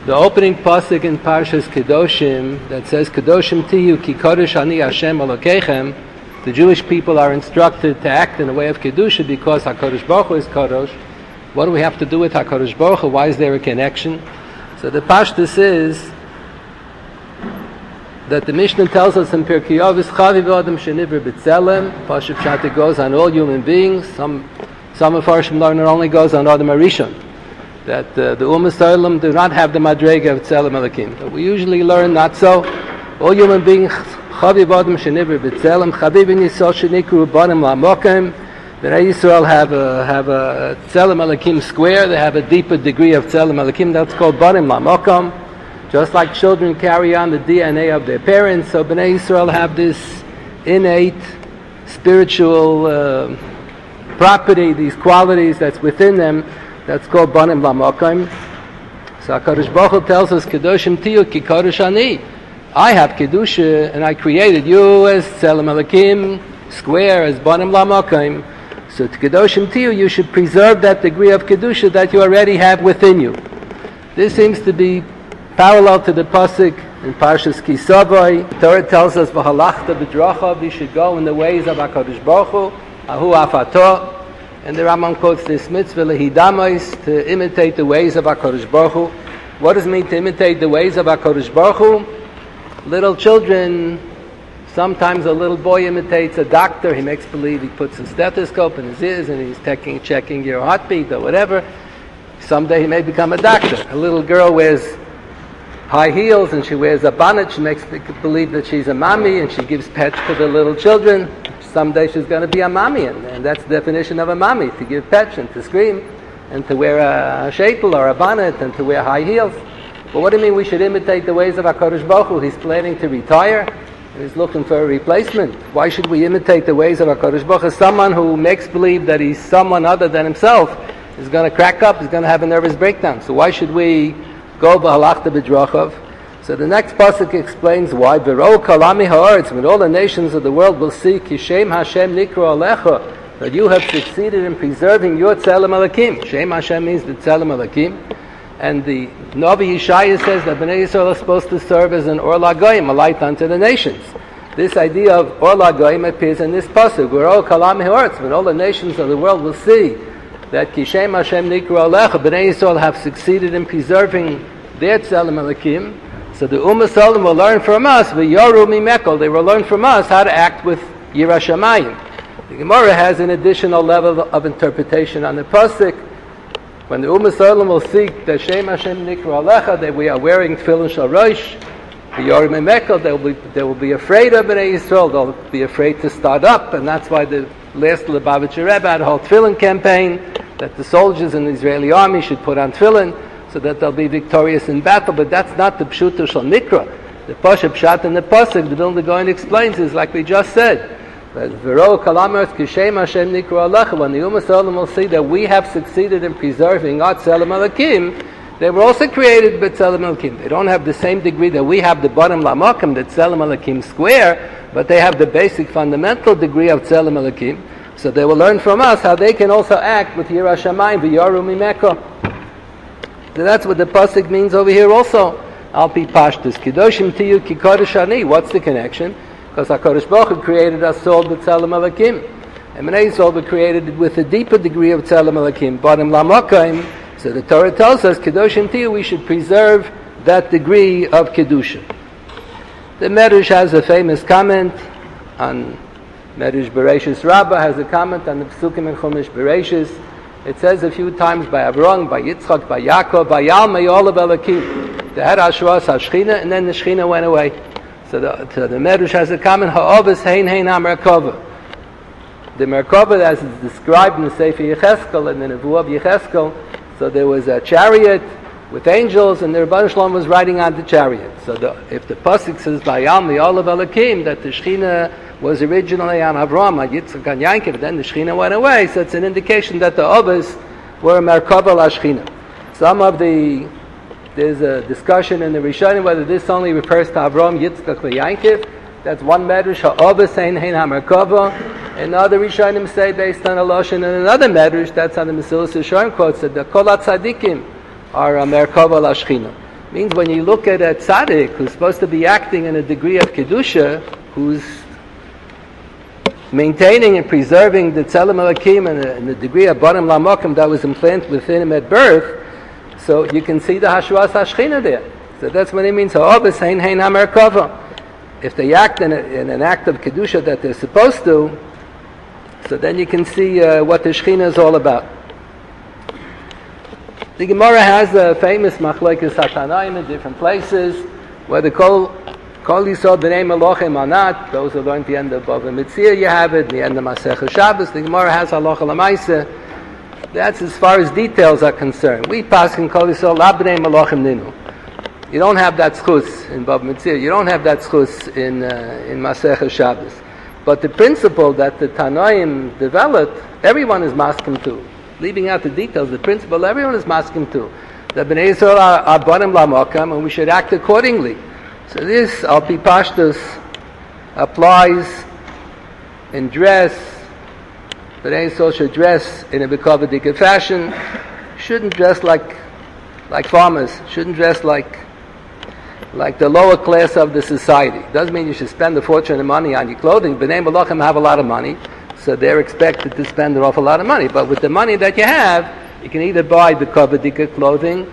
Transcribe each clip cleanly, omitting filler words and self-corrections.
The opening pasuk in Parshas Kedoshim that says, Kedoshim tiyu ki kodesh ani Hashem Elokeichem. The Jewish people are instructed to act in a way of Kedusha because HaKadosh Baruch Hu is Kadosh. What do we have to do with HaKadosh Baruch Hu? Why is there a connection? So the Pashtus is that the Mishnah tells us in Pirkei Avos, Chaviv Adam Shenivra B'Tzelem, Pashup Pshat goes on all human beings. Some of Farshim learn it only goes on Adam HaRishon. That the Ummah Olam do not have the Madrega of Tzelem Elokim. But we usually learn not so. All human beings, Chaviv Adam Shenivra B'Tzelem, Chaviv Yisrael Shenikru Banim Lamokim. Bnei Yisrael have a Tzelem Elokim square. They have a deeper degree of Tzelem Elokim. That's called Banim Lamokim. Just like children carry on the DNA of their parents, so Bnei Yisrael have this innate spiritual property, these qualities that's within them. That's called Banim Lamokim. So HaKadosh Baruch Hu tells us, Kedoshim tiyu ki kodesh ani. I have Kedusha, and I created you as Tzelem Elokim, square, as Banim Lamokim. So to Kedoshim tiyu, you should preserve that degree of Kedusha that you already have within you. This seems to be parallel to the pasuk in Parshas Ki Savo. The Torah tells us, "V'halachta b'drachav," you should go in the ways of HaKadosh Baruch Hu, Ahu afato. And the Rambam quotes this mitzvah lehidamos, to imitate the ways of HaKadosh Baruch Hu. What does it mean to imitate the ways of HaKadosh Baruch Hu? Little children, sometimes a little boy imitates a doctor. He makes believe he puts a stethoscope in his ears and he's checking your heartbeat or whatever. Someday he may become a doctor. A little girl wears high heels and she wears a bonnet. She makes people believe that she's a mommy and she gives pets to the little children. Someday she's going to be a mommy, and that's the definition of a mommy, to give pets and to scream and to wear a sheitel or a bonnet and to wear high heels. But what do you mean we should imitate the ways of HaKadosh Baruch Hu? He's planning to retire and he's looking for a replacement. Why should we imitate the ways of HaKadosh Baruch Hu? Someone who makes believe that he's someone other than himself is going to crack up, is going to have a nervous breakdown. So why should we go b'halachta b'drachav? So the next pasuk explains why. V'ro kalami ha'aretz, when all the nations of the world will see Kishem Hashem nikra alecha, that you have succeeded in preserving your Tzelem Elokim. Shem Hashem means the Tzelem Elokim. And the Navi Yeshaya says that Bnei Yisrael is supposed to serve as an Or LaGoyim, a light unto the nations. This idea of Or LaGoyim appears in this pasuk. V'ro kalami ha'aretz, when all the nations of the world will see that Kishem Hashem nikra alecha, Bnei Yisrael have succeeded in preserving their Tzelem Elokim. So the Ummah Olam will learn from us, v'yoru mimekol, they will learn from us how to act with Yirah Shamayim. The Gemara has an additional level of interpretation on the pasuk. When the Ummah Olam will seek the Shem Hashem Nikra Alecha, that we are wearing Tefillin Shal Rosh, v'yoru mimekol, they will be afraid of Bnei Yisrael, they'll be afraid to start up, and that's why the last Lubavitcher Rebbe had a whole Tefillin campaign, that the soldiers in the Israeli army should put on Tefillin, so that they'll be victorious in battle. But that's not the Pshuto Shal Nikra. The Pasha Pshat and the Pasuk, the Vilna Gaon explains, is like we just said. V'ro kalamers kishem Hashem Nikra alecha. When the Ummah Olam will see that we have succeeded in preserving our Tzelem Elokim, they were also created by Tzelem Elokim. They don't have the same degree that we have the Banim Lamokim, the Tzelem Elokim square, but they have the basic fundamental degree of Tzelem Elokim. So they will learn from us how they can also act with Yirah Shamayim v'yoru mimekol. So that's what the pasuk means over here also. Al pi pashtus kedoshim tiyu ki kodesh ani. What's the connection? Because HaKadosh Baruch Hu created us all with Tzelem Elokim, and Bnei Yisrael were created with a deeper degree of Tzelem Elokim, Banim Lamokim. So the Torah tells us kedoshim tiyu, we should preserve that degree of kedusha. The Medrash has a famous comment on Medrash Bereshis Rabbah, has a comment on the Pesukim in Chumash Bereshis. It says a few times by Avraham, by Yitzchak, by Yaakov, by Yalmei Olav Elokim. They had Ashras HaShechina, and then the Shechina went away. So the Medrash has a comment, Ha'ovis Hein Hein HaMerkava. The Merkava, as is described in the Sefer Yecheskel, and the Nevuah of Yecheskel, so there was a chariot with angels, and the Rebbeinu Shalom was riding on the chariot. So if the pasuk says by Yalmei Olav Elokim, that the Shechina was originally on Avraham, on Yitzchak, on Yankov, then the Shechina went away, so it's an indication that the Ovis were Merkava LaShechina. There's a discussion in the Rishonim whether this only refers to Avraham, Yitzchak, and Yankov. That's one medrash, Ha'ovis Hein Hein HaMerkava. And other Rishonim say, based on a Lashon and another medrash, that's on the Mesilas Yesharim quotes, that the Kol HaTzadikim are a Merkava LaShechina. Means when you look at a tzaddik who's supposed to be acting in a degree of kedusha, who's maintaining and preserving the tzelem Elokim and the degree of banim lamokim that was implanted within him at birth, so you can see the hashras hashchina there. So that's what it means. If they act in an act of kedusha that they're supposed to, so then you can see what the Shechina is all about. The Gemara has a famous machlokes hatanaim in different places, where the kol yisod b'nei melochem or not. Those who learn at the end of Bava Metzia, you have it. The end of Masechah Shabbos, the Gemara has halacha l'maaseh. That's as far as details are concerned. We pass in kol yisod la b'nei melochem ninu. You don't have that schus in Bava Metzia. You don't have that schus in Masechah Shabbos. But the principle that the Tanoim developed, everyone is maskim to. Leaving out the details, the principle everyone is maskim to. The Bnei Yisrael are banim lamakam, and we should act accordingly. So this, al pi pashtus, applies in dress. Bnei Yisrael should dress in a b'kavadika fashion. Shouldn't dress like farmers. Shouldn't dress like the lower class of the society. Doesn't mean you should spend a fortune of money on your clothing. Bnei Malachim have a lot of money, so they're expected to spend an awful lot of money. But with the money that you have, you can either buy the Kavadika clothing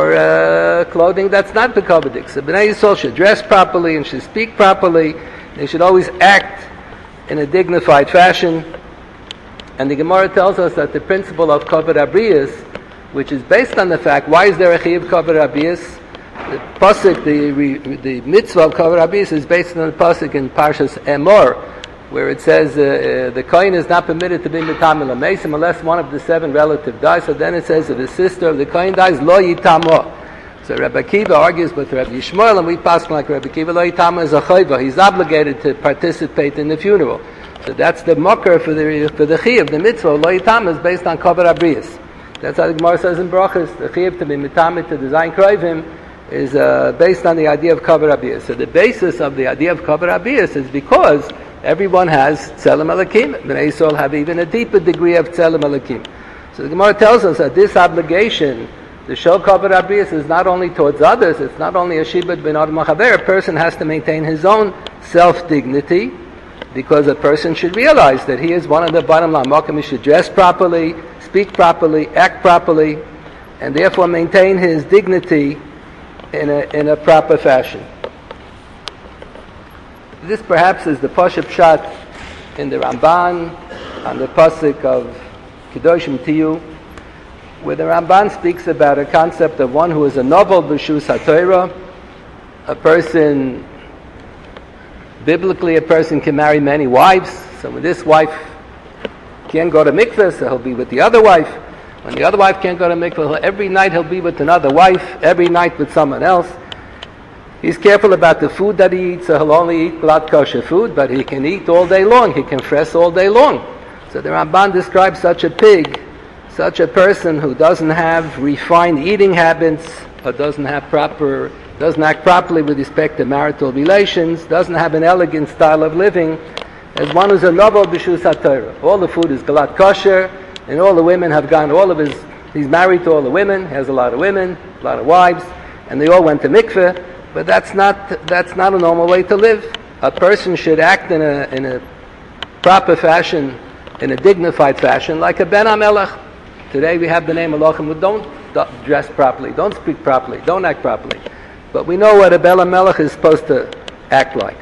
or clothing that's not the Kavadik. So Bnei Yisrael should dress properly and should speak properly. They should always act in a dignified fashion. And the Gemara tells us that the principle of Kavod Abriyas, which is based on the fact, why is there a Chiyuv Kavod Abriyas? The pasuk, the mitzvah of Kavod Abriyas is based on the pasuk in Parshas Emor, where it says the kohen is not permitted to be mitam l'meisim unless one of the 7 relatives dies. So then it says if the sister of the kohen dies, lo yitamo. So Rabbi Akiva argues with Rabbi Yishmael, and we pass like Rabbi Akiva, lo yitamo is a chayva. He's obligated to participate in the funeral. So that's the mocker for the chiyuv, the mitzvah. Lo yitamo is based on Kavod Abriyas. That's how the Gemara says in Brachos, the chiyuv to be mitamit to design kroivim is based on the idea of Kavod Abriyas. So the basis of the idea of Kavod Abriyas is because everyone has Tzelem Elokim. Bnei Yisrael have even a deeper degree of Tzelem Elokim. So the Gemara tells us that this obligation to show Kavod Abriyas is not only towards others, it's not only a shibud ben adam machaber. A person has to maintain his own self-dignity, because a person should realize that he is one of the bottom line. He should dress properly, speak properly, act properly, and therefore maintain his dignity in a proper fashion. This perhaps is the Pashup Pshat in the Ramban on the pasuk of Kedoshim Tiyu, where the Ramban speaks about a concept of one who is a novel b'shus haTorah. A person, biblically, a person can marry many wives. So when this wife can't go to mikveh, so he'll be with the other wife. When the other wife can't go to mikveh, every night he'll be with another wife, every night with someone else. He's careful about the food that he eats, so he'll only eat blood kosher food, but he can eat all day long, he can fresh all day long. So the Ramban describes such a pig, such a person who doesn't have refined eating habits, or doesn't act properly with respect to marital relations, doesn't have an elegant style of living, as one who's a novel b'shus haTorah. All the food is galat kosher, and all the women have gone, he's married to all the women, he has a lot of women, a lot of wives, and they all went to mikveh, but that's not a normal way to live. A person should act in a proper fashion, in a dignified fashion, like a Ben HaMelech. Today we have the name Melachim who don't dress properly, don't speak properly, don't act properly. But we know what a Ben HaMelech is supposed to act like.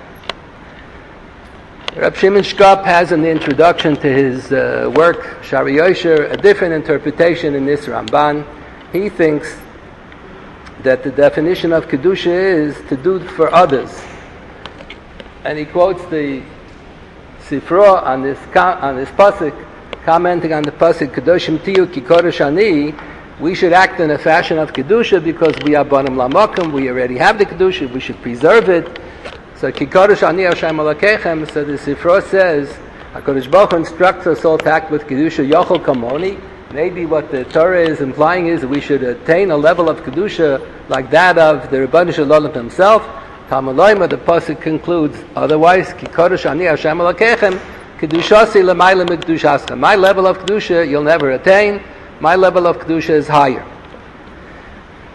Reb Shimon Shkop has in the introduction to his work, Shari Yosher, a different interpretation in this Ramban. He thinks that the definition of Kedusha is to do for others. And he quotes the Sifra on this pasuk, commenting on the pasuk, Kedoshim Tiyu ki Kodesh Ani. We should act in a fashion of Kedusha because we are Banim Lamakim, we already have the Kedusha, we should preserve it. So ki Kodesh Ani Hashem Alakechem, so the Sifra says, HaKadosh Baruch Hu instructs us all to act with Kedusha Yochel Kamoni. Maybe what the Torah is implying is that we should attain a level of Kedusha like that of the Rebbeinu Shalom himself. Talmud the pasuk concludes, otherwise, Ki Kodesh Ani Hashem Alakechem, Kedushasi L'mayla Mikdushascha. My level of Kedusha you'll never attain. My level of Kedusha is higher.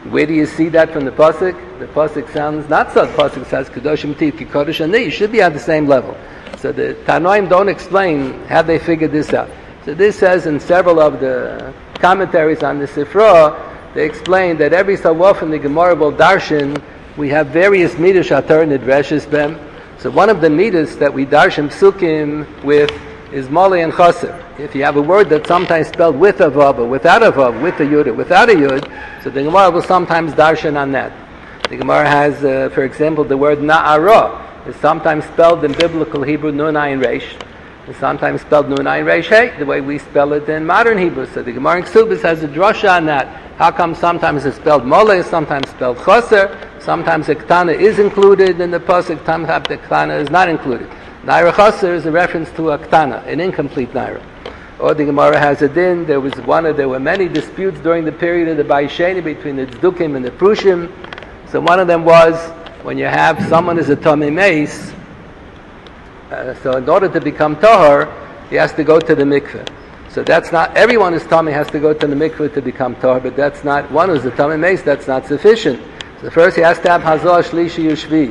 Where do you see that from the pasuk? The pasuk sounds not so. The pasuk says Kedoshim Tiyu Ki Kodesh Ani. You should be at the same level. So the Tanoim don't explain how they figured this out. So this says in several of the commentaries on the Sifra, they explain that every so often the Gemara will darshan, we have various midas shatar nidreshes bem. So one of the midas that we darshan psukim with is mole and chaser. If you have a word that's sometimes spelled with a vav or without a vav, with a yud or without a yud, so the Gemara will sometimes darshan on that. The Gemara has, for example, the word na'ara is sometimes spelled in biblical Hebrew nun ayin reish. It's sometimes spelled nun ayin reish hey, the way we spell it in modern Hebrew. So the Gemara in Ksubis has a drasha on that. How come sometimes it's spelled mole, sometimes spelled chaser, sometimes a ktana is included in the pasuk, sometimes the ktana is not included. Naira chaser is a reference to a ktana, an incomplete naira. Or the Gemara has a din. There were many disputes during the period of the Baisheni between the Tzdukim and the Prushim. So one of them was when you have someone is a Tomei Meis. So in order to become Tahor, he has to go to the mikveh. So that's not, everyone who's Tomei has to go to the mikveh to become Tahor, but that's not, one who's a Tomei Meis, that's not sufficient. So first he has to have Hazah Shlishi Yushvi.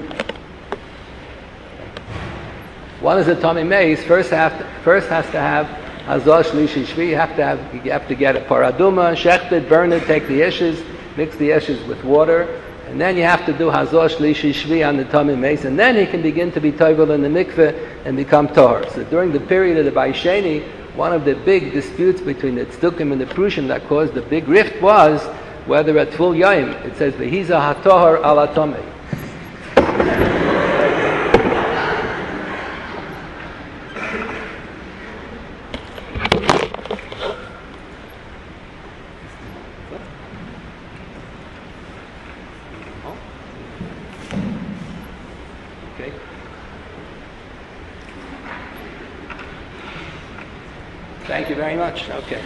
One is a Tomei Meis, first has to have Hazah Shlishi Shvi. You have to get a paraduma, shecht it, burn it, take the ashes, mix the ashes with water, and then you have to do Hazah Shlishi Shvi on the Tomei Meis, and then he can begin to be toivel in the mikveh and become tahor. So during the period of the Baisheni, one of the big disputes between the Tzdukim and the Prushim that caused the big rift was whether at Tvul Yaim it says V'hiza hatohar ala tomei. Thank you very much. Okay.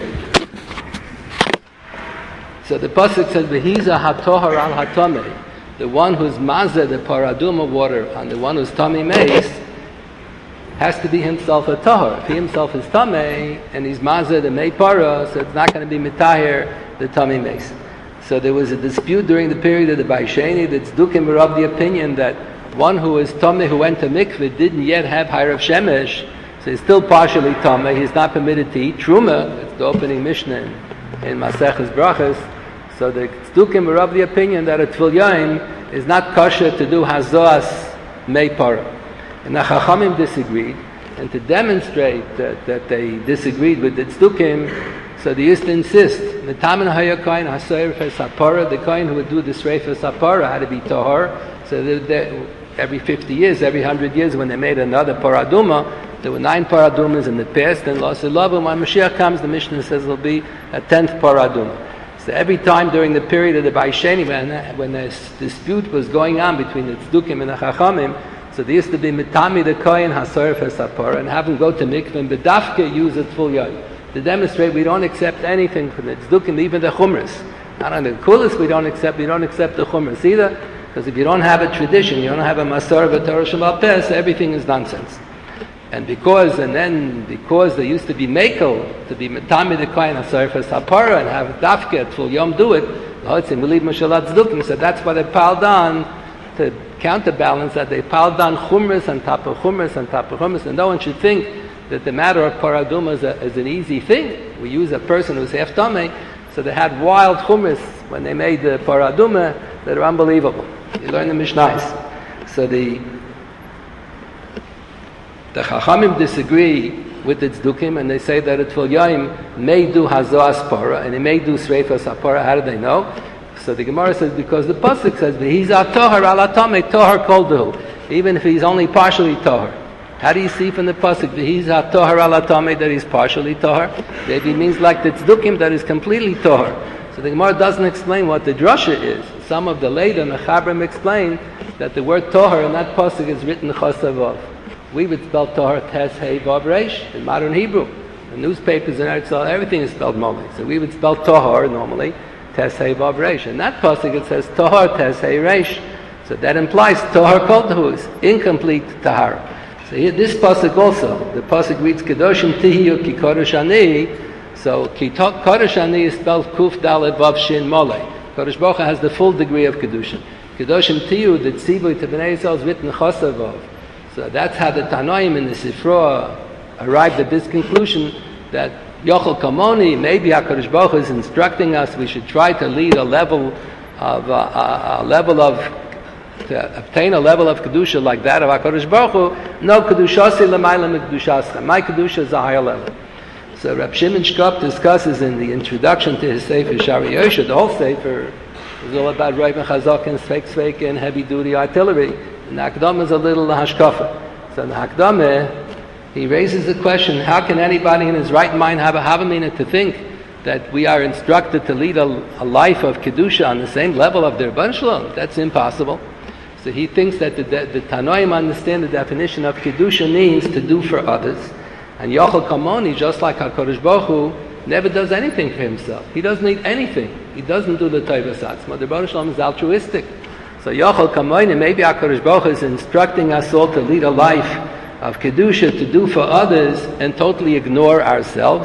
So the pasuk says, "V'hiza hatohar al hatomei." The one who's mazeh the paraduma water and the one who's tamei meis has to be himself a tahor. If he himself is tamei and he's mazeh the mei para, so it's not going to be mitahir the tamei meis. So there was a dispute during the period of the Baisheni. The Tzdukim were of the opinion that one who is tamei who went to mikveh didn't yet have hayrav shemesh. So he's still partially tamei. He's not permitted to eat truma. It's the opening mishnah in Maseches Brachas. So the Tzdukim were of the opinion that a Tvul Yaim is not kosher to do hazoas mei para. And the Chachamim disagreed. And to demonstrate that they disagreed with the Tzdukim, so they used to insist, the Taman Haya Kohen HaSeirfes HaPara, the Kohen who would do the Sreifes HaPara had to be tahor. So every 50 years, every 100 years, when they made another paraduma, there were 9 paradumas in the past, and Lo Silavu, when Mashiach comes, the Mishnah says there'll be a 10th paraduma. So every time during the period of the Baisheni, when this dispute was going on between the Tzdukim and the Chachamim, so there used to be Mitami the Kohen HaSorfes HaPara, and have him go to mikveh and bedafke use a Tvul Yaim. To demonstrate we don't accept anything from the Tzdukim, even the Chumras. Not on the Kulis we don't accept the Chumras either, because if you don't have a tradition, you don't have a Masor of a Torah Shemal Peh, so everything is nonsense. And because there used to be Mekel, to be Metami the Kohen HaSorfes HaPara and have Dafke at Tvul Yom do it, so that's why they piled on to counterbalance that. They piled on Chumras on top of Chumras on top of Chumras, and no one should think that the matter of Paraduma is an easy thing. We use a person who's half Tamei, so they had wild Chumras when they made the Paraduma that are unbelievable. You learn the Mishnais. So the Chachamim disagree with the Tzdukim, and they say that a Tvul Yaim may do Hazoas Para, and he may do Sreifas HaPara. How do they know? So the Gemara says, because the Pasuk says, V'hiz ha'tohar ala tamei tohar kol dehu, even if he's only partially tohar. How do you see from the Pasuk, V'hiz ha'tohar ala tamei, that he's partially tohar? Maybe it means like the Tzdukim, that is completely tohar. So the Gemara doesn't explain what the drasha is. Some of the later Mechabrim explain that the word tohar in that Pasuk is written chosavav. We would spell Tahor Tes Hei Vav Reish in modern Hebrew. The newspapers in Eretz Yisrael, everything is spelled Moli. So we would spell Tahor normally Tes Hei Vav Reish. In that pasuk it says Tahor Tes Hei Reish. So that implies Tahor Kol Dehu is incomplete Tahara. So here this pasuk also, the pasuk reads Kedoshim Tihiyu Ki Kodesh Ani. So Ki Kodesh Ani is spelled Kuf Dalet Vav Shin Mole. Kodesh Baruch Hu has the full degree of Kedusha. Kedoshim Tiyu, the Tzivui to Bnei Yisrael is written Chosavov. So that's how the Tanoim in the Sifra arrived at this conclusion that Yochel Kamoni, maybe HaKadosh Baruch Hu is instructing us we should try to lead to obtain a level of Kedusha like that of HaKadosh Baruch Hu. No, Kedushasi l'mayla mikdushascha. My Kedusha is a higher level. So Reb Shimon Shkop discusses in the introduction to his Sefer Shari Yosha, the whole Sefer is all about Reiben Chazak and Sveik and heavy duty artillery. And the Hakdama is a little hashkafa. So in the Hakdama, he raises the question, how can anybody in his right mind have a Havamina to think that we are instructed to lead a life of Kedusha on the same level of their Rebbeinu Shalom? That's impossible. So he thinks that the Tanoim understand the definition of Kedusha means to do for others. And Yochel Kamoni, just like HaKadosh Baruch Hu, never does anything for himself. He doesn't need anything. He doesn't do the Tevas Atzma. The Rebbeinu Shalom is altruistic. So Yochel Kamoni, maybe HaKadosh Baruch Hu is instructing us all to lead a life of Kedusha, to do for others, and totally ignore ourselves.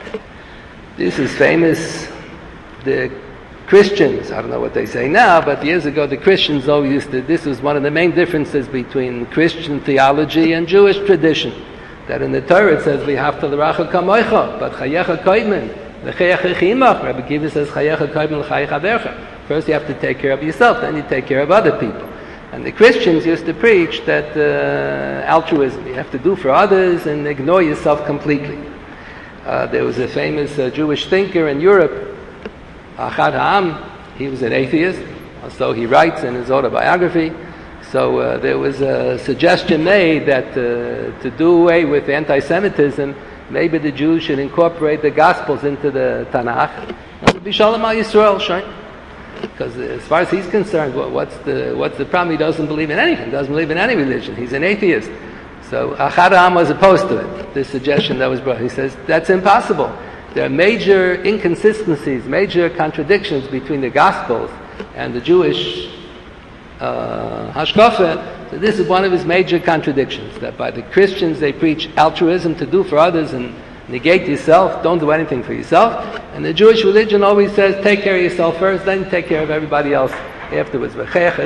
This is famous. The Christians, I don't know what they say now, but years ago the Christians always used to, this was one of the main differences between Christian theology and Jewish tradition. That in the Torah it says, we have to l'racha kamoicha, but chayecha koidmen, l'cheyecha chimach. Rabbi Kiva says, chayecha koidmen l'chayecha avercha. First you have to take care of yourself, then you take care of other people. And the Christians used to preach that altruism, you have to do for others and ignore yourself completely. There was a famous Jewish thinker in Europe, Achad Ha'am. He was an atheist, so he writes in his autobiography. So there was a suggestion made that to do away with anti-Semitism, maybe the Jews should incorporate the Gospels into the Tanakh. It would be Shalom al Yisrael, sure. Because as far as he's concerned, what's the problem? He doesn't believe in anything. Doesn't believe in any religion. He's an atheist. So Achad Ha'am was opposed to it. This suggestion that was brought. He says that's impossible. There are major inconsistencies, major contradictions between the Gospels and the Jewish Hashkafa. So this is one of his major contradictions, that by the Christians they preach altruism, to do for others and negate yourself, don't do anything for yourself. And the Jewish religion always says, take care of yourself first, then take care of everybody else afterwards.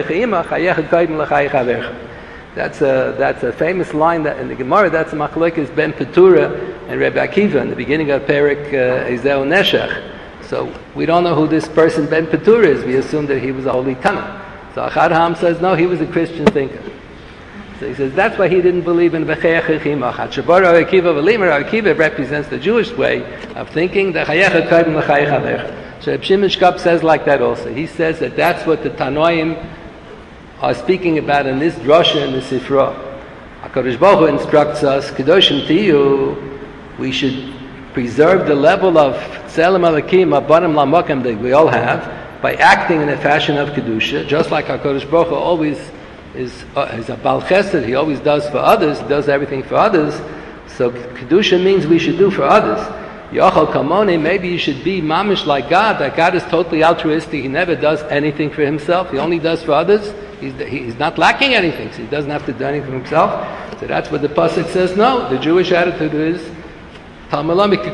That's a famous line that in the Gemara, that's Machlokes Ben Petura and Rebbe Akiva in the beginning of Perek Ezeu Neshech. So we don't know who this person Ben Petura is. We assume that he was a holy Tana. So Achad Ha'am says, no, he was a Christian thinker. So he says, that's why he didn't believe in V'cheach Chimach. Hatshabara Akiva V'limer Akiva represents the Jewish way of thinking, the Chayecha Kaim L'Chayech Avecha. So Reb Shimon Shkop says like that also. He says that that's what the Tanoim are speaking about in this drasha in the Sifra. HaKadosh Baruch Hu instructs us, Kedoshim Tiyu, we should preserve the level of Tzelem Elokim, Abanim Lamokim that we all have, by acting in a fashion of Kedusha, just like HaKadosh Baruch Hu always is a Bal Chesed, he always does for others, he does everything for others. So Kedusha means we should do for others. Yochel Kamoni, maybe you should be mamish like God, that God is totally altruistic, he never does anything for himself, he only does for others. He's not lacking anything, so he doesn't have to do anything for himself. So that's what the pasuk says. No, the Jewish attitude is only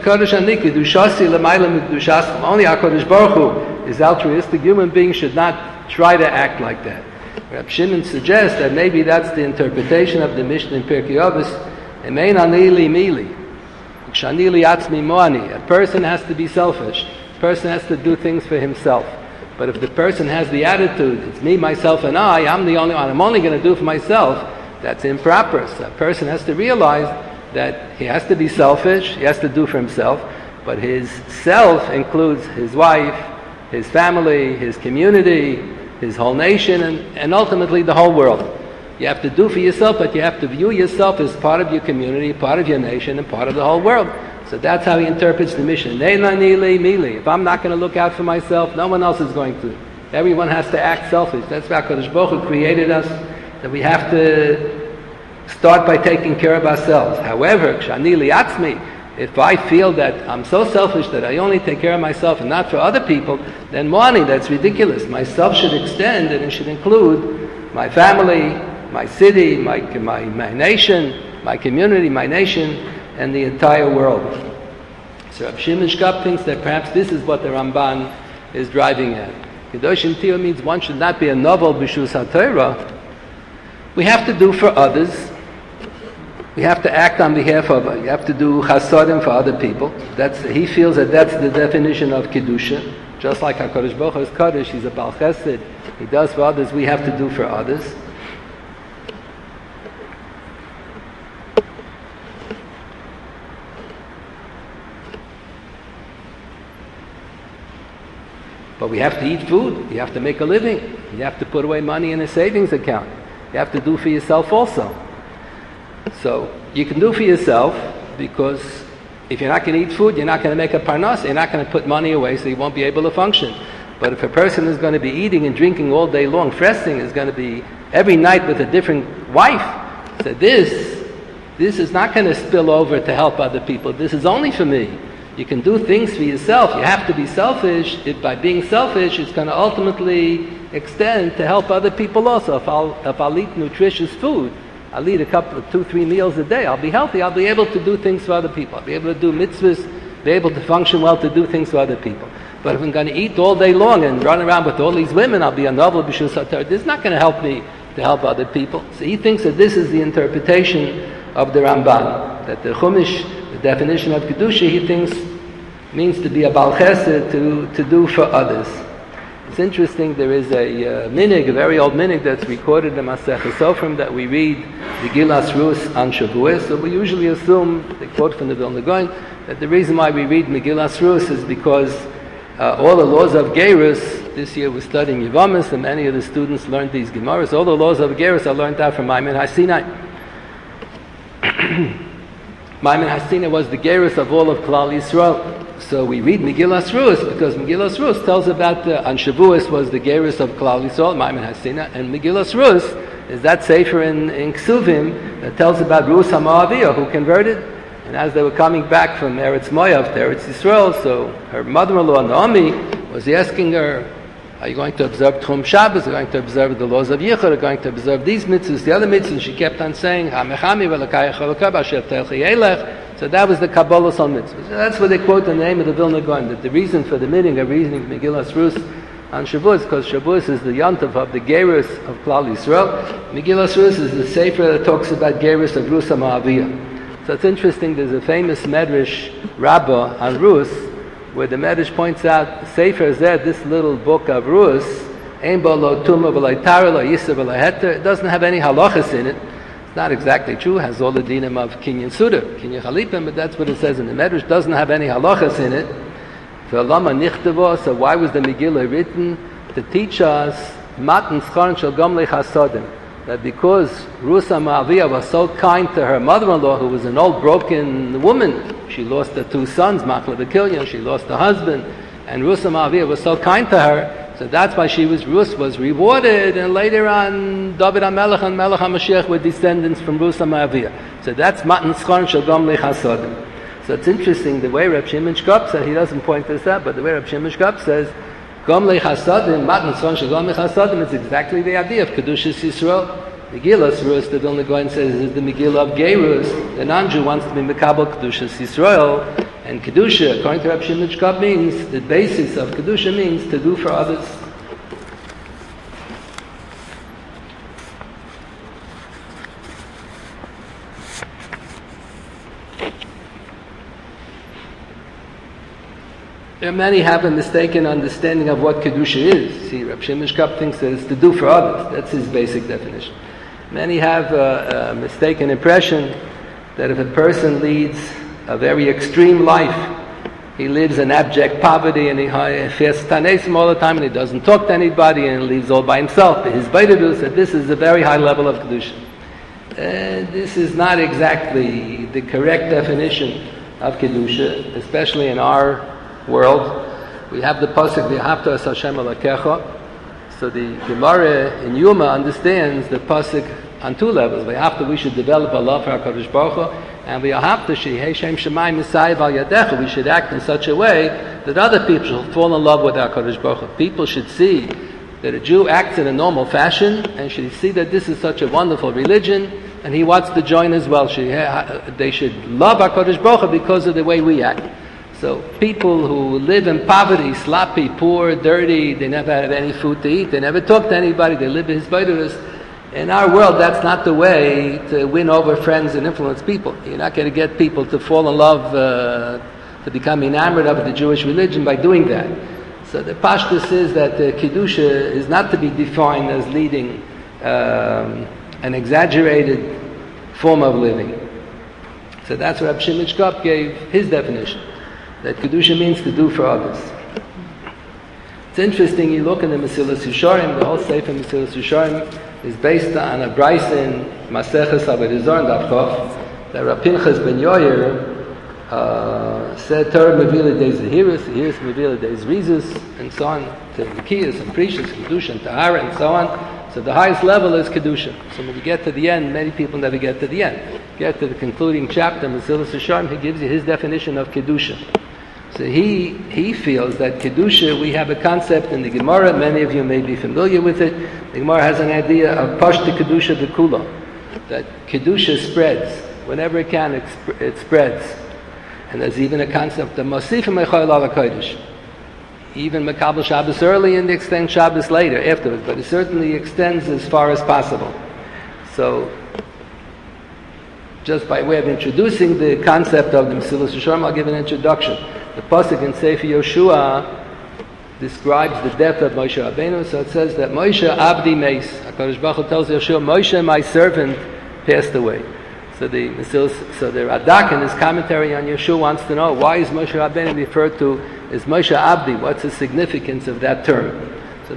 HaKadosh Baruch Hu is altruistic. Human beings should not try to act like that. Reb Shimon suggests that maybe that's the interpretation of the Mishnah in Pirkei Avos. Emein ani li mili, kshani li atzmi moani. A person has to be selfish. A person has to do things for himself. But if the person has the attitude, it's me, myself, and I'm the only one, I'm only going to do for myself, that's improper. So a person has to realize that he has to be selfish, he has to do for himself, but his self includes his wife, his family, his community, his whole nation, and ultimately the whole world. You have to do for yourself, but you have to view yourself as part of your community, part of your nation, and part of the whole world. So that's how he interprets the mission. If I'm not going to look out for myself, no one else is going to. Everyone has to act selfish. That's why HaKadosh Baruch Hu created us, that we have to start by taking care of ourselves. However, kshani li atzmi, if I feel that I'm so selfish that I only take care of myself and not for other people, then moani, that's ridiculous. Myself should extend, and it should include my family, my city, my nation, my community, my nation, and the entire world. So Reb Shimon Shkop thinks that perhaps this is what the Ramban is driving at. Kedoshim Tiyah means one should not be a novel b'shus HaTorah. We have to do for others. We have to act on behalf of, you have to do chasadim for other people. He feels that that's the definition of Kedusha. Just like HaKadosh Baruch Hu is Kaddish, he's a Baal Chesed. He does for others, we have to do for others. But we have to eat food. You have to make a living. You have to put away money in a savings account. You have to do for yourself also. So you can do for yourself because if you're not going to eat food, you're not going to make a parnas, you're not going to put money away, so you won't be able to function. But if a person is going to be eating and drinking all day long, Fresting is going to be every night with a different wife, so this is not going to spill over to help other people. This is only for me. You can do things for yourself. You have to be selfish. By being selfish, it's going to ultimately extend to help other people also. If I'll eat nutritious food, I'll eat a couple of 2-3 meals a day, I'll be healthy, I'll be able to do things for other people. I'll be able to do mitzvahs, be able to function well to do things for other people. But if I'm going to eat all day long and run around with all these women, I'll be a novel b'shus HaTorah. This is not going to help me to help other people. So he thinks that this is the interpretation of the Ramban, that the Chumash, the definition of Kedusha, he thinks means to be a Baal Chesed, to do for others. It's interesting, there is a minig, a very old minig that's recorded in Masechah Sofrim that we read the Megillas Rus on Shavuos. So we usually assume, they quote from the Vilna Gaon, that the reason why we read Megillas Rus is because all the laws of Gerus, this year we're studying Yevamis, and many of the students learned these Gemaras. All the laws of Gerus are learned out from Maimon HaSinai. Maimon HaSinai was the Gerus of all of Klal Yisrael. So we read Megillas Rus because Megillas Rus tells about on Shavuos was the Gerus of Klal Yisrael, Maimon HaSinai, and Megillas Rus is that sefer in Ksuvim that tells about Rus HaMoaviyah who converted, and as they were coming back from Eretz Moav to Eretz Yisrael, so her mother-in-law Naomi was asking her, are you going to observe Tchum Shabbos? Are you going to observe the laws of Yichud? Are you going to observe these mitzvahs, the other mitzvahs? She kept on saying, HaMechami v'lakayach v'lakab asher telchi elech. So that was the Kabbalah on mitzvahs. So that's where they quote the name of the Vilna Gaon, that the reason for the meaning of reasoning Megillas Rus on Shavuos, because Shavuos is the yontav of the Gerus of Klal Yisrael. Megillas Rus is the sefer that talks about Gerus of Rus HaMoaviyah. So it's interesting, there's a famous Medrash Rabbah on Rus, where the Medrash points out, Sefer Zed, this little book of Rus, Ein bo lo tumah v'lo tara lo yisur v'lo heter, it doesn't have any halachas in it. It's not exactly true, it has all the dinim of Kinyan Suda, Kinyan Chalipim, but that's what it says in the Medrash, doesn't have any halachas in it. So why was the Megillah written? To teach us, Matan Schorn Shel Gomlei Chasodim, that because Rus HaMoaviyah was so kind to her mother-in-law, who was an old broken woman, she lost her 2 sons, Machla V'Kilyan, she lost her husband, and Rus HaMoaviyah was so kind to her, so that's why Rus was rewarded, and later on, David HaMelech and Melech HaMashiach were descendants from Rus HaMoaviyah. So that's Matan Schorn Shel Gomlei Chasodim. So it's interesting, the way Reb Shimon Shkop said, he doesn't point this out, but the way Reb Shimon Shkop says, Gomlei Chasodim, Matan Schorn Shel Gomlei Chasodim, it's exactly the idea of Kedushas Yisrael. Megillas Rus, the Vilna Gaon says, is the Megillah of Gerus. The non-Jew wants to be Mekabel Kedushas Yisrael, and Kedusha, according to Reb Shimon Shkop, means, the basis of Kedusha means to do for others. Many have a mistaken understanding of what Kedusha is. See, Reb Shimon Shkop thinks that it's to do for others. That's his basic definition. Many have a mistaken impression that if a person leads a very extreme life, he lives in abject poverty and he fasts tanesim all the time and he doesn't talk to anybody and he lives all by himself. His Baidadu said this is a very high level of Kedusha. This is not exactly the correct definition of Kedusha, especially in our world. We have the pasuk V'ahavta es Hashem Elokecha. So the Gemara in Yuma understands the pasuk on 2 levels. V'ahavta, we should develop a love for HaKadosh Baruch Hu, and V'ahavta shehei Shem Shemayim Misayev al Yadecha. We should act in such a way that other people should fall in love with HaKadosh Baruch Hu. People should see that a Jew acts in a normal fashion and should see that this is such a wonderful religion and he wants to join as well. They should love HaKadosh Baruch Hu because of the way we act. So people who live in poverty, sloppy, poor, dirty, they never have any food to eat, they never talk to anybody, they live in hisbodedus. In our world, that's not the way to win over friends and influence people. You're not going to get people to fall in love, to become enamored of the Jewish religion by doing that. So the pashtus is that Kedusha is not to be defined as leading an exaggerated form of living. So that's what Reb Shimon Shkop gave his definition, that Kedusha means to do for others. It's interesting, you look in the Mesilas Yesharim, the whole Sefer Mesilas Yesharim is based on a brayse in Maseches Avodah Zarah Daf Chof, that Rav Pinchas ben Yoyer said Torah Mevila Dei Zehirus, Zehirus Mevila Dei Zrizus, and so on, to Nikiyas and Precious, Kedusha and Tahara, and so on. So the highest level is Kedusha. So when you get to the end, many people never get to the end. Get to the concluding chapter, Mesilas Yesharim, he gives you his definition of Kedusha. So he feels that Kedusha, we have a concept in the Gemara, many of you may be familiar with it. The Gemara has an idea of Pashta Kedusha V'Kula, that Kedusha spreads. Whenever it can, it spreads. And there's even a concept of Mosifim Echayil Ala Kodesh. Even Makabel Shabbos early and extend Shabbos later, afterwards, but it certainly extends as far as possible. So, just by way of introducing the concept of the Mesilas Yesharim, I'll give an introduction. The pasuk in Sefer Yoshua describes the death of Moshe Rabbeinu. So it says that Moshe Abdi Meis. HaKadosh Baruch Hu tells Yoshua, Moshe, my servant, passed away. So the Radak in his commentary on Yoshua wants to know, why is Moshe Rabbeinu referred to as Moshe Abdi? What's the significance of that term? So the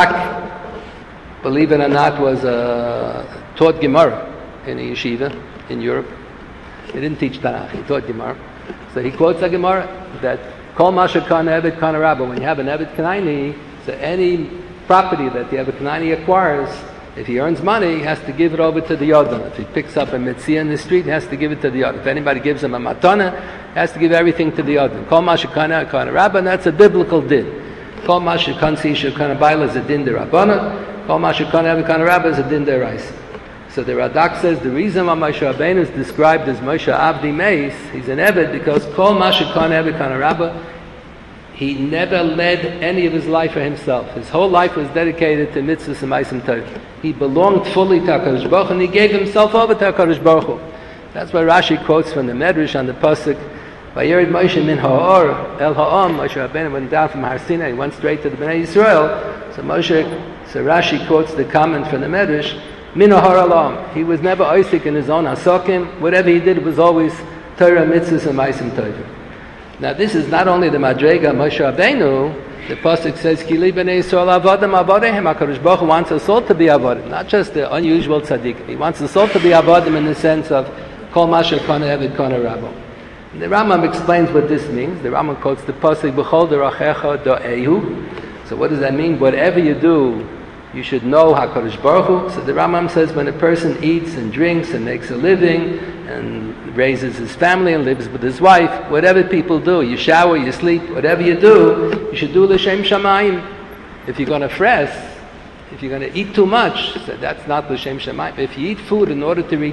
Radak, believe it or not, was taught Gemara in a yeshiva in Europe. He didn't teach Tanakh, he taught Gemara. So he quotes a Gemara that Kol Masha Kana Evet Kana Rabba. When you have an Evet Kanaini, so any property that the Evet Kanaini acquires, if he earns money, he has to give it over to the Yodam. If he picks up a Metzia in the street, he has to give it to the Yodam. If anybody gives him a Matana, he has to give everything to the Yodam. Kol Masha Kana Kana Rabba, and that's a biblical din. Kol Masha Kansi Shekana Baila is a din de Rabbana. Kol Masha Kana Evet Kana Rabba is a din de Raisa. So the Radak says the reason why Moshe Rabbeinu is described as Moshe Abdi Meis, he's an Eved, because Kol Masha Kana Evet Kana Rabba, he never led any of his life for himself. His whole life was dedicated to mitzvahs and ma'asim tovim. He belonged fully to HaKadosh Baruch Hu, and he gave himself over to HaKadosh Baruch Hu. That's why Rashi quotes from the Medrash on the pasuk, Vayered Moshe min ha'or el ha'am. Moshe Rabbeinu went down from Har Sinai, he went straight to the Bnei Yisrael. So Rashi quotes the comment from the Medrash, min ha'or elam. He was never Isaac in his own hasakim. Whatever he did was always Torah, mitzvahs, and ma'asim tovim. Now this is not only the Madrega Moshe Rabbeinu. The pasuk says, "Kili b'nei Yisrael avodim avodehem." HaKadosh Baruch Hu wants us all to be avodim, not just the unusual tzaddik. He wants us all to be avodim in the sense of Kol Masha Kana Evet Kana Rabba. The Rambam explains what this means. The Rambam quotes the pasuk, "B'chol derachecha do'ehu." So what does that mean? Whatever you do, you should know HaKadosh Baruch Hu. So the Rambam says when a person eats and drinks and makes a living and raises his family and lives with his wife, whatever people do, you shower, you sleep, whatever you do, you should do l'shem shamayim. If you're going to fret, if you're going to eat too much, so that's not l'shem shamayim. If you eat food in order to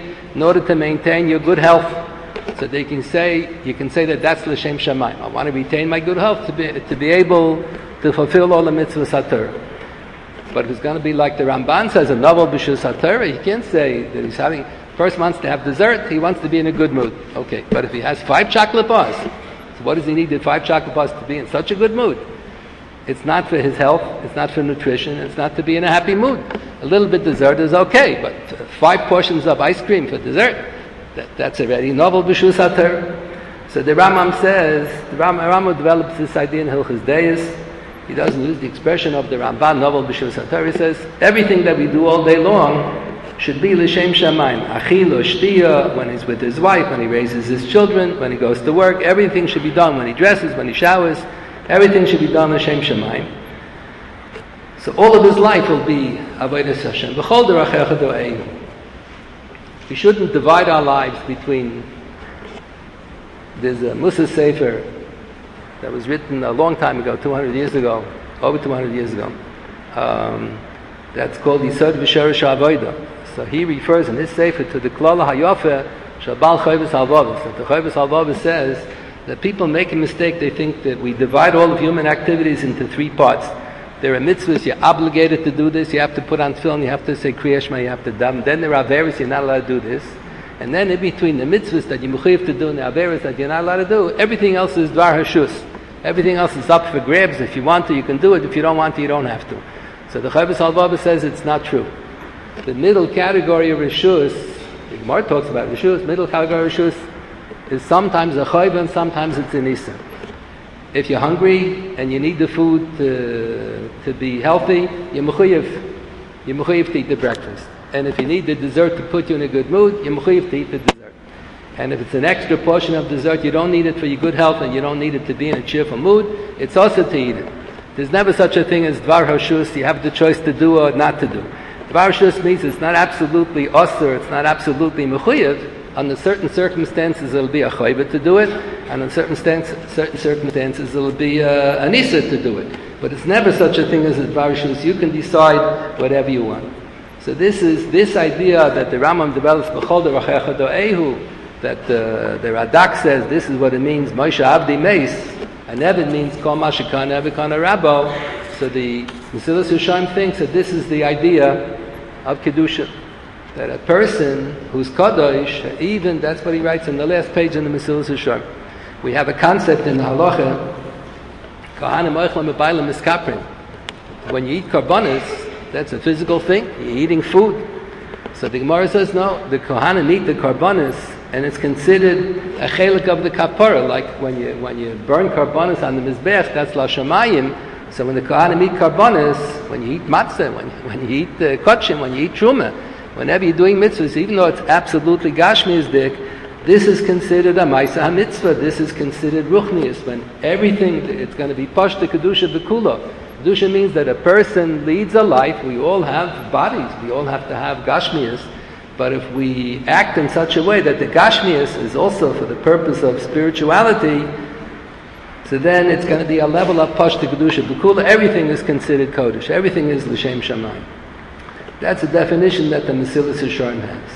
maintain your good health, so you can say that that's l'shem shamayim. I want to retain my good health to be able to fulfill all the mitzvahs HaTorah. But if it's going to be like the Ramban says, a novel b'shus HaTorah, he can't say that he's having, first wants to have dessert, he wants to be in a good mood. Okay, but if he has 5 chocolate bars, so what does he need the 5 chocolate bars to be in such a good mood? It's not for his health, it's not for nutrition, it's not to be in a happy mood. A little bit dessert is okay, but 5 portions of ice cream for dessert, that's already novel b'shus HaTorah. So the Rambam says, the Rambam develops this idea in Hilchos Deis. He doesn't use the expression of the Ramban, novel b'shus HaTorah. He says, everything that we do all day long should be l'shem shamayim. Achilo, shtiya, when he's with his wife, when he raises his children, when he goes to work, everything should be done. When he dresses, when he showers, everything should be done l'shem shamayim. So all of his life will be avodas Hashem. B'chol derachecha do'ehu. We shouldn't divide our lives between. There's a Musa Sefer that was written a long time ago, 200 years ago, over 200 years ago. That's called Yisod V'Shorish HaAvodah. So he refers in his Sefer to the Klala HaYofer Shabal Chayvus HaLvavos. So the Chayvus HaLvavos says The people make a mistake. They think that we divide all of human activities into three parts. There are mitzvahs, you're obligated to do this, you have to put on tefillin, you have to say Kriya Shema, you have to daven. Then there are averos, you're not allowed to do this. And then in between the mitzvahs that you're mechuyev to do and the averos that you're not allowed to do, everything else is dvar hashus. Everything else is up for grabs. If you want to, you can do it. If you don't want to, you don't have to. So the Chovos HaLevavos says it's not true. The middle category of reshus, the Gemara talks about reshus, middle category of reshus is sometimes a chayva and sometimes it's an isa. If you're hungry and you need the food to be healthy, you're mechuyev to eat the breakfast. And if you need the dessert to put you in a good mood, you're mechuyev to eat the dessert. And if it's an extra portion of dessert, you don't need it for your good health and you don't need it to be in a cheerful mood, it's also to eat it. There's never such a thing as dvar hashus, you have the choice to do or not to do. Dvar hashus means it's not absolutely osur, it's not absolutely mechuyev. Under certain circumstances it'll be a chayva to do it, and in certain circumstances it'll be an isa to do it. But it's never such a thing as a dvar hashus. You can decide whatever you want. So this is this idea that the Rambam develops b'chol derachecha do'ehu, that the Radak says this is what it means, Moshe Avdi Meis, and Eved means Kol Mashikana Evikana Rabbo. So the Mesilas Yesharim thinks that this is the idea of Kedusha. That a person who's Kadosh, even, that's what he writes in the last page in the Mesilas Yesharim. We have a concept in the Halacha, Kohanim Oichlam Ebaylam Miskaprin. When you eat karbonis, that's a physical thing, you're eating food. So the Gemara says, no, the Kohanim eat the karbonis, and it's considered a chelik of the kapara, like when you burn karbonis on the mizbech, that's la shamayim. So when the Kohanim eat karbonis, when you eat matzah, when you eat kotchim, when you eat truma, whenever you're doing mitzvahs, even though it's absolutely gashmiisdik, this is considered a ma'aseh ha-mitzvah. This is considered ruchnius. When everything, it's going to be pashta kedusha b'kulo. Kedusha means that a person leads a life. We all have bodies. We all have to have gashmius. But if we act in such a way that the gashmius is also for the purpose of spirituality, so then it's going to be a level of pashta kedusha b'kula. Everything is considered kodesh. Everything is l'shem shamayim. That's a definition that the Mesilas Yesharim has.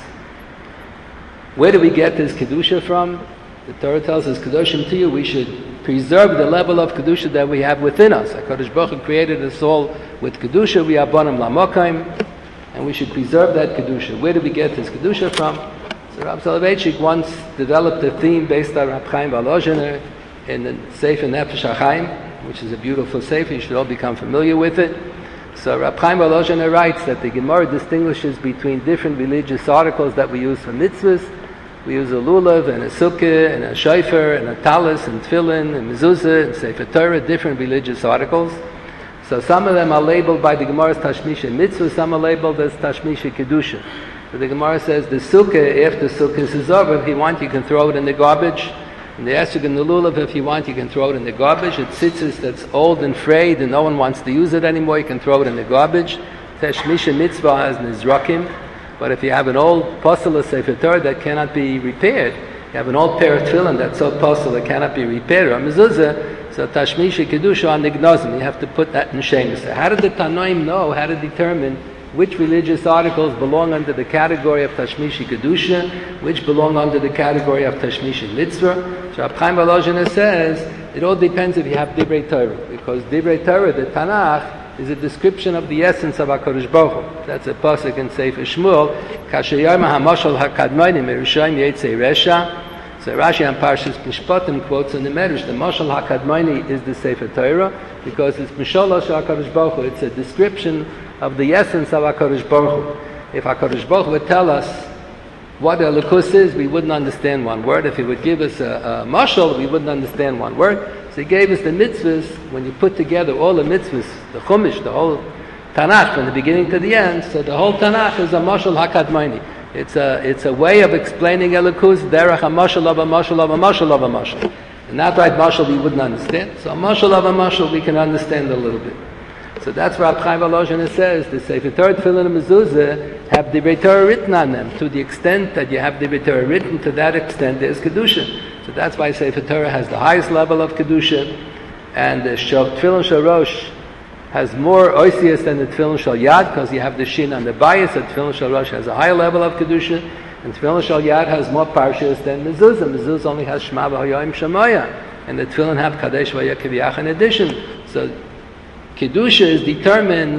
Where do we get this kedusha from? The Torah tells us, kedoshim tiyu, we should preserve the level of kedusha that we have within us. HaKadosh Baruch Hu created us all with kedusha. We are banim lamokaim. And we should preserve that kedusha. Where do we get this kedusha from? So Rab Soloveitchik once developed a theme based on Rab Chaim Volozhiner in the Sefer Nefesh HaChaim, which is a beautiful sefer. You should all become familiar with it. So Rab Chaim Volozhiner writes that the Gemara distinguishes between different religious articles that we use for mitzvahs. We use a lulav and a sukkah and a shofar and a talis and tefillin and mezuzah and sefer Torah, different religious articles. So some of them are labeled by the Gemara's Tashmisha Mitzvah, some are labeled as Tashmisha Kedusha. So the Gemara says the sukkah, after sukkah is over, if you want you can throw it in the garbage. And the esrog and the lulav, if you want you can throw it in the garbage. It's tzitzis that's old and frayed and no one wants to use it anymore, you can throw it in the garbage. Tashmisha Mitzvah has nizrakim. But if you have an old posel of Sefer Torah that cannot be repaired, you have an old pair of tefillin that's so posel that cannot be repaired, or mezuzah, so Tashmisha Kedusha on Nignozim, you have to put that in Shemus. So how did the Tanoim know how to determine which religious articles belong under the category of Tashmisha Kedusha, which belong under the category of Tashmisha Mitzvah? So Rab Chaim Volozhiner says, it all depends if you have Divrei Torah, because Divrei Torah, the Tanakh, is a description of the essence of HaKadosh Baruch Hu. That's a pasuk in Sefer Shmuel, Kasher Yom HaMashal HaKadmonim Yerushalayim Yetzei Resha. So Rashi on Parshas Mishpatim quotes in the Medrash, the Mashal HaKadmoni is the Sefer Torah, because it's Mishalosh HaKadosh Baruch Hu. It's a description of the essence of HaKadosh Baruch Hu. If HaKadosh Baruch Hu would tell us what a Elokus is, we wouldn't understand one word. If he would give us a mashal, we wouldn't understand one word. So he gave us the mitzvahs. When you put together all the mitzvahs, the Chumash, the whole Tanakh from the beginning to the end, so the whole Tanakh is a mashal hakadmoni. It's a way of explaining Elokus, derech a mashal of a mashal of a mashal of a mashal. And that right mashal we wouldn't understand. So a mashal of a mashal we can understand a little bit. So that's what Rab Chaim Volozhiner says. The Sefer Torah, Tefillin, and Mezuzah have Divrei Torah written on them. To the extent that you have Divrei Torah written, to that extent there's Kedusha. So that's why Sefer Torah has the highest level of Kedusha. And the Tefillin Shel Rosh has more oisius than the Tefillin Shel Yad, because you have the Shin on the bias. The Tefillin Shel Rosh has a higher level of Kedusha. And Tefillin Shel Yad has more parshas than Mezuzah. Mezuzah only has Shema V'Hayoim Shemoya. and the tefillin have Kadesh Vayakiviyach in addition. So Kedusha is determined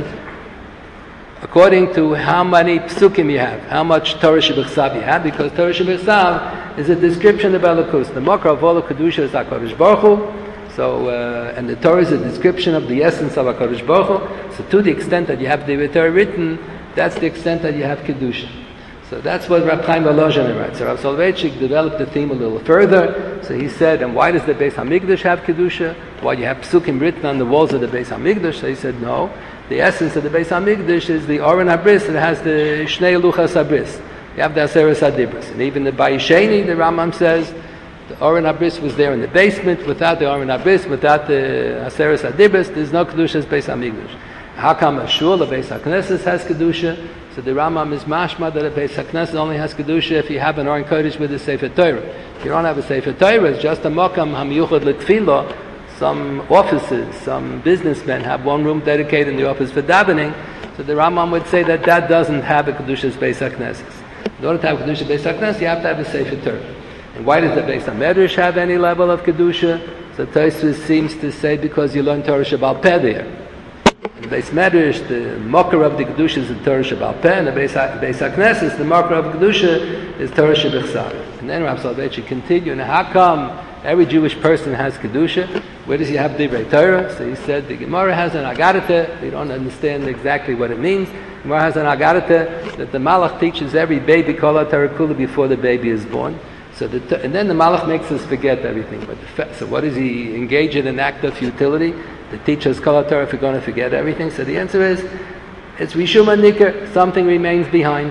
according to how many psukim you have, how much Torah Shebechsav you have, because Torah Shebechsav is a description of Elokus. The Makar of all of Kedusha is HaKadosh Baruch Hu, so, and the Torah is a description of the essence of HaKadosh Baruch Hu. So to the extent that you have the Torah written, that's the extent that you have Kedusha. So that's what Rab Chaim Volozhin writes. So Rav Soloveitchik developed the theme a little further. So he said, and why does the Beis HaMikdash have Kedusha? Why you have psukim written on the walls of the Beis HaMikdash? So he said, no. The essence of the Beis HaMikdash is the Oren HaBris that has the Shnei Luchas HaBris. You have the Aseres HaDibros. And even the Bayisheni, the Rambam says, the Oren HaBris was there in the basement. Without the Oren HaBris, without the Aseres HaDibros, there's no Kedusha as Beis HaMikdash. How come a shul, the Beis HaKnesses, has Kedusha? So the Rambam is mashma that a Beis HaKnesses only has Kedusha if you have an Oren Kodesh with a Sefer Torah. If you don't have a Sefer Torah, it's just a Mokam HaMiyuchad L'Tfilah. Some offices, some businessmen have one room dedicated in the office for davening. So the Rambam would say that that doesn't have a Kedusha's Beis HaKnesses. In order to have Kedusha Beis HaKnesses, you have to have a Sefer Torah. And why does the Beis HaMedrash have any level of Kedusha? So Tosfos seems to say because you learn Torah Shebal Peh there. In the Beis Medrash, the Mokar of the Kedusha is the Torah Shebal Peh, and the Beis HaKnesses, the Mokar of Kedusha is Torah Shebechsav. And then Rav Soloveitchik continued, and how come every Jewish person has Kedusha? Where does he have Divrei Torah? So he said the Gemara has an Agarata. We don't understand exactly what it means. The Gemara has an Agarata that the Malach teaches every baby Kol HaTorah Kula before the baby is born. So and then the Malach makes us forget everything. So what does he engage in an act of futility to teach us Kol HaTorah if we're going to forget everything? So the answer is, it's Rishum HaNikar, something remains behind.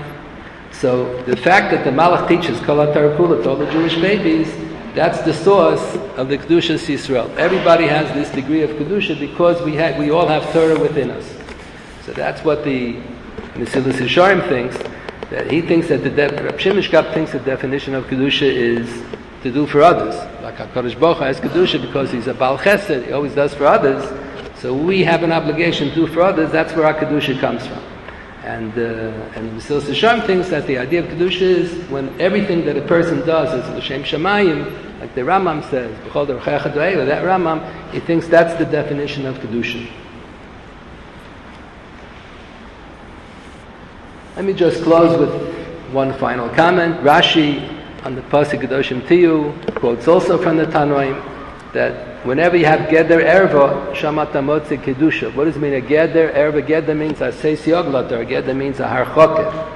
So the fact that the Malach teaches Kol HaTorah Kula to all the Jewish babies, that's the source of the Kedushas Yisrael. Everybody has this degree of Kedusha because we all have Torah within us. So that's what the Mesilas Yesharim thinks. That he thinks that Reb Shimon Shkab thinks the definition of Kedusha is to do for others. Like HaKadosh Baruch Hu has Kedusha because he's a Baal Chesed, he always does for others. So we have an obligation to do for others, that's where our Kedusha comes from. And Mesilas Yesharim thinks that the idea of Kedusha is when everything that a person does is L'Shem Shamayim, like the Rambam says, B'chol Derech HaDo'eh, that Rambam, he thinks that's the definition of Kedusha. Let me just close with one final comment. Rashi on the Pasuk Kedoshim Tiyu quotes also from the Tanoim that whenever you have Geder Erva, Shamat Motzi Kedusha. What does it mean a Geder Erva? Geder means a Seis Yoglater. Geder means a Harchoket.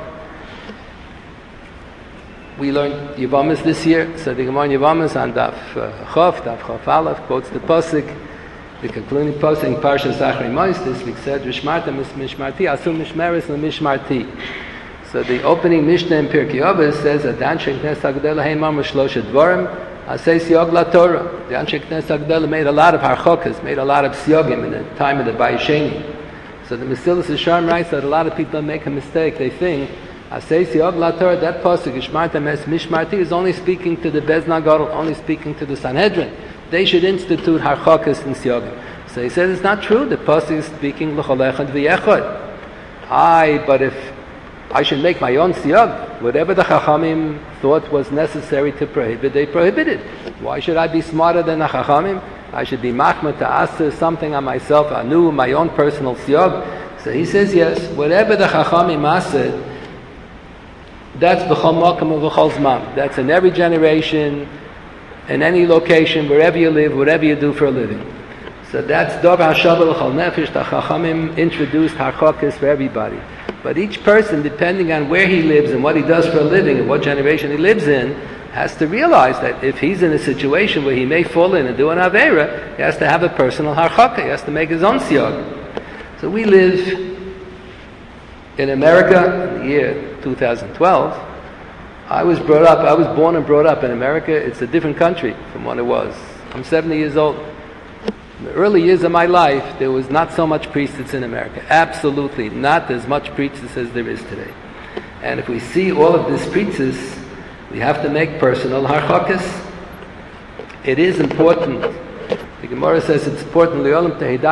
We learned Yevamis this year, so the Gemara Yevamis on Daf Chof Aleph quotes the Pasuk, the concluding Pasuk in Parshas Achrei Mos. This week said, Rishmarta Mishmarti, Asu Mishmeres Mishmarti. So the opening Mishnah in Pirkei Avos says, Adan Sheknes Hagdela Heimam Shloshet Dvarim, Aseis Yog La Torah. The Adan Sheknes Hagdela made a lot of harchokas, made a lot of siyogim in the time of the Bayisheni. So the Mesilas Yesharim writes that a lot of people make a mistake. They think Aseis Yog La Torah, that pasuk Ishmarta Mes Mishmarti is only speaking to the Bez Nagadol, only speaking to the Sanhedrin. They should institute harchokas and siyogim. So he says it's not true. The pasuk is speaking L'chol Echad V'Yechad. But if I should make my own siyog, whatever the Chachamim thought was necessary to prohibit, they prohibited. Why should I be smarter than the Chachamim? I should be machma to ask something on myself, anew, my own personal siyog. So he says yes, whatever the Chachamim asked, that's b'chol makam and b'chol zman. That's in every generation, in any location, wherever you live, whatever you do for a living. So that's Dov HaShav L'chol Nefesh. The Chachamim introduced harchokas for everybody. But each person, depending on where he lives and what he does for a living and what generation he lives in, has to realize that if he's in a situation where he may fall in and do an Aveira, he has to have a personal harchaka. He has to make his own siyog. So we live in America in the year 2012. I was born and brought up in America. It's a different country from what it was. I'm 70 years old. In the early years of my life, there was not so much priestess in America. Absolutely not as much priestess as there is today. And if we see all of this priestess, we have to make personal harchakas. It is important. The Gemara says it's important. You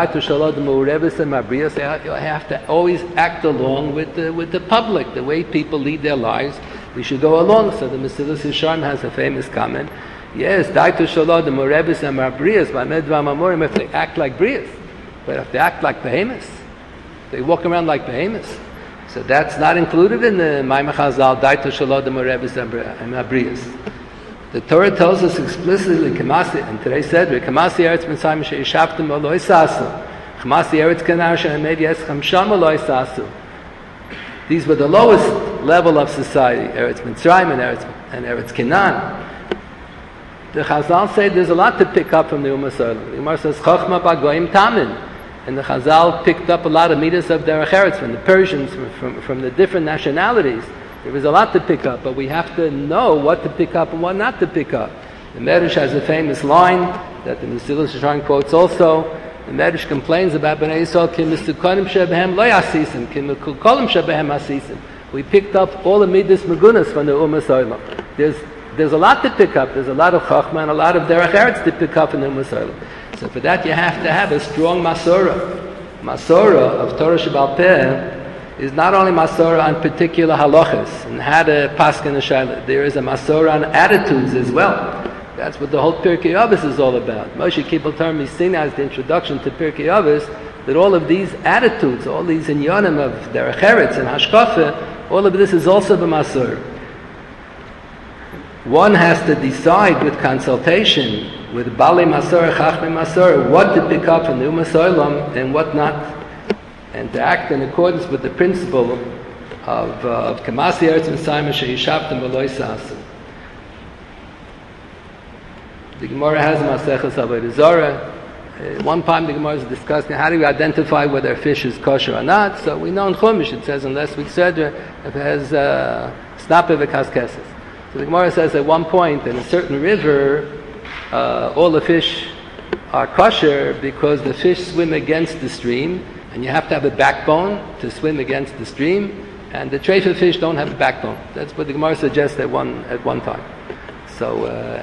have to always act along with the public, the way people lead their lives. We should go along. So the Mesilas Yesharim has a famous comment. Yes, Daitu Shalom, the Morebis and Marbrias, Medva Mamorim, if they act like Brias, but if they act like behemoths, they walk around like behemoths. So that's not included in the Maimon Chazal, Daitu Shalom, the Morebis and Marbrias. The Torah tells us explicitly, Kamasi, and today said, Kamasi Eretz Mitzrayim she'yishavtem lo isasu. Kamasi Eretz Kanar she'amed yescham sham lo isasu. These were the lowest level of society, Eretz Mitzrayim and Eretz Canaan. The Chazal say there's a lot to pick up from the Ummah Yisrael. The Gemara says, Chochma b'goyim tamin. And the Chazal picked up a lot of midas of Derech Eretz from the Persians, from the different nationalities. There is a lot to pick up, but we have to know what to pick up and what not to pick up. The Medrash has a famous line that the Mesilas Yesharim quotes also. The Medrash complains about Bnei Yisrael, Kim mistukonim shebehem lo yasisim, kim mikukolim shebehem asisim. We picked up all the midas megunas from the Ummah Yisrael. There's a lot to pick up. There's a lot of Chachma and a lot of Derech Eretz to pick up in the Ummah Yisrael. So for that you have to have a strong Masorah. Masorah of Torah Shebal Peh is not only Masorah on particular halachas and how to paskin a shayla. There is a Masorah on attitudes as well. That's what the whole Pirkei Avos is all about. Moshe Kibbutz Torah Misina as the introduction to Pirkei Avos, that all of these attitudes, all these inyanim of Derech Eretz and Hashkafa, all of this is also the Masorah. One has to decide with consultation, with Bali Masorah, Chachmei Masorah, what to pick up from the Ummah Yisrael and what not, and to act in accordance with the principle of Kamasi Eretz Mitzrayim she'yishavtem v'lo yisasu. The Gemara has Maseches Avodah Zarah. One time the Gemara is discussing how do we identify whether a fish is kosher or not. So we know in Chumash it says in last week's Seder if it has snape v'kaskeses. So the Gemara says at one point in a certain river all the fish are kosher because the fish swim against the stream, and you have to have a backbone to swim against the stream, and the treifa fish don't have a backbone. That's what the Gemara suggests at one time. So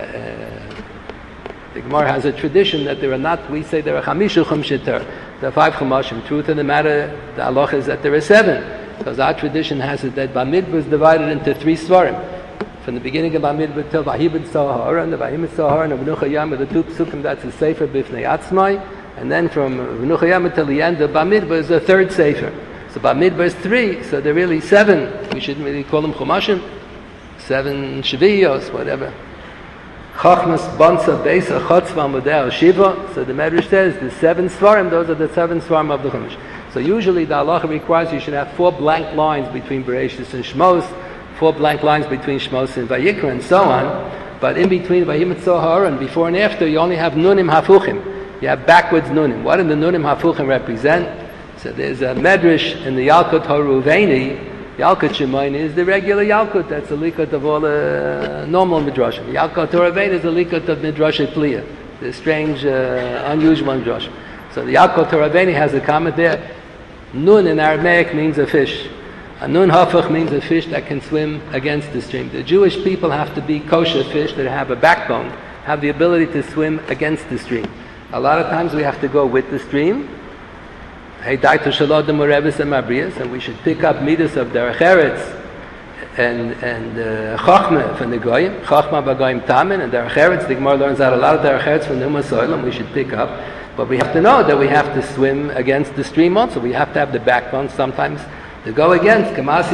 the Gemara has a tradition that there are not, we say there are chamishu chumshitar, there are 5 chumashim. Truth of the matter, the halacha is that there are 7, because our tradition has it that Bamidbar is divided into 3 svarim. From the beginning of Bamidbar till Vahibid Sahara, and the Vahimid Sahara and V'nucha Yam, the 2 psukim, that's a sefer b'fnei atzmai, and then from V'nucha Yam till the end of Bamidbar is the 3rd sefer. So Bamidbar is 3, so they're really 7. We shouldn't really call them chumashim. 7 shviyos, whatever. Chachmas, Bonsa, Beisa, Chotzva, Modeh, Shiva. So the Medrash says the 7 svarim, those are the 7 svarim of the Chumash. So usually the halacha requires you should have 4 blank lines between Bereshis and Shmos, 4 blank lines between Shmos and Vayikra, and so on. But in between Vayimit Zohar and before and after, you only have Nunim Hafuchim. You have backwards Nunim. What do the Nunim Hafuchim represent? So there's a Medrash in the Yalkut HaRuvaini. Yalkut Shemaini is the regular Yalkut. That's the likut of all the normal Midrashim. Yalkut HaRuvaini is the likut of Midrash Pliya, the strange, unusual Midrash. So the Yalkut HaRuvaini has a comment there. Nun in Aramaic means a fish. A nun hafach means a fish that can swim against the stream. The Jewish people have to be kosher fish that have a backbone, have the ability to swim against the stream. A lot of times we have to go with the stream. Hey, Daitu Shalom, the Morebis and Mabrias, and we should pick up midas of Derech Eretz and Chachma from the Goyim, Chachma b'Goyim Tamin, and Derech Eretz. The Gemara learns out a lot of Derech Eretz from the Ummah Yisrael, we should pick up. But we have to know that we have to swim against the stream also. We have to have the backbone sometimes to go against.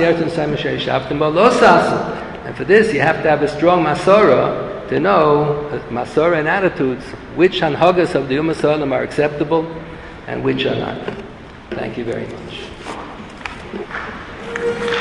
And for this, you have to have a strong Masorah to know Masorah and attitudes, which Hanhagas of the Ummah Yisrael are acceptable and which are not. Thank you very much.